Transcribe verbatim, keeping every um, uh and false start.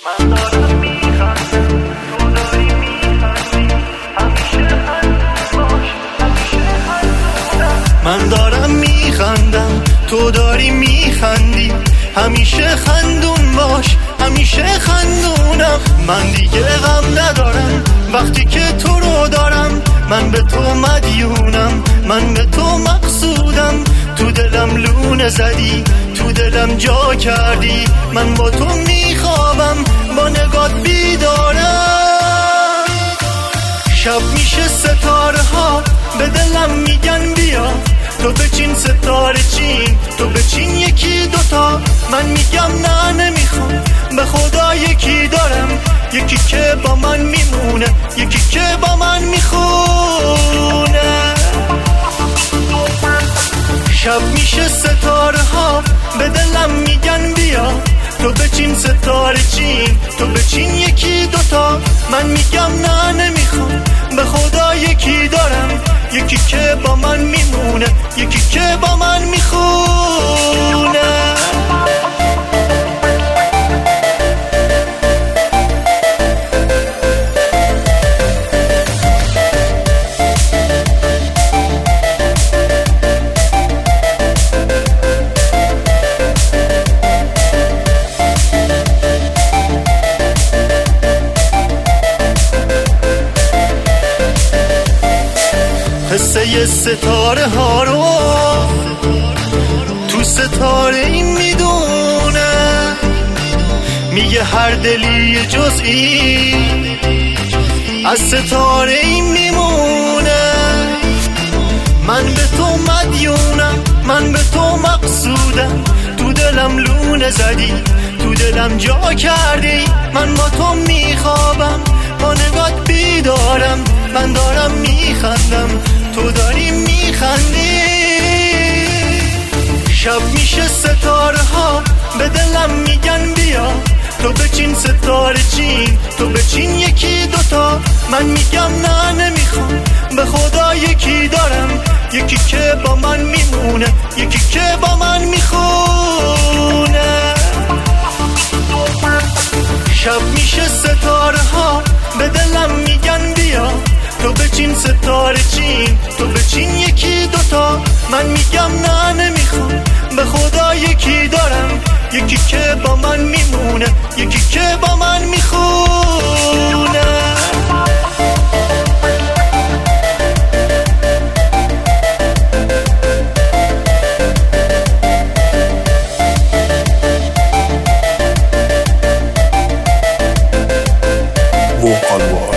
من دارم میخندم تو داری میخندی، همیشه خندون باش، همیشه خندونم. من دارم میخندم تو داری میخندی، همیشه خندون باش، همیشه خندونم. من دیگه غم ندارم وقتی که تو رو دارم، من به تو مدیونم، من به تو مقصودم. تو دلم لونه زدی، تو دلم جا کردی، من با تو میخوابم، با نگات بیدارم. شب میشه ستاره ها به دلم میگن بیا، تو بچین ستاره چین، تو بچین یکی دوتا. من میگم نه نمیخوام، به خدا یکی دارم، یکی که با من میمونه، یکی که با من میخونه. شب میشه ستاره ها به دلم میگن بیا، تو بچین ستاره چین، تو بچین یکی دوتا. من میگم نه نمیخوام، به خدا یکی دارم، یکی که با من میمونه، یکی که با من میخونه. قصه ستاره ها رو تو ستاره این میدونه، میگه هر دلی جزئی از ستاره این میمونه. من به تو مدیونم، من به تو مقصودم، تو دلم لونه زدی، تو دلم جا کردی، من با تو میخوابم، با نگات بیدارم. من دارم میخندم تو داری میخندی. شب میشه ستاره ها به دلم میگن بیا، تو بچین ستاره چین، تو بچین یکی دوتا. من میگم نه نمیخوام، به خدا یکی دارم، یکی که با من میمونه، یکی که با من میخونه. شب میشه ستاره ها به دلم میگن بیا، تو بچین ستاره چین، تو بچین یکی دوتا. من میگم نه نمیخوام، به خدا یکی دارم، یکی که با من میمونه، یکی که با من میخونه. Vocal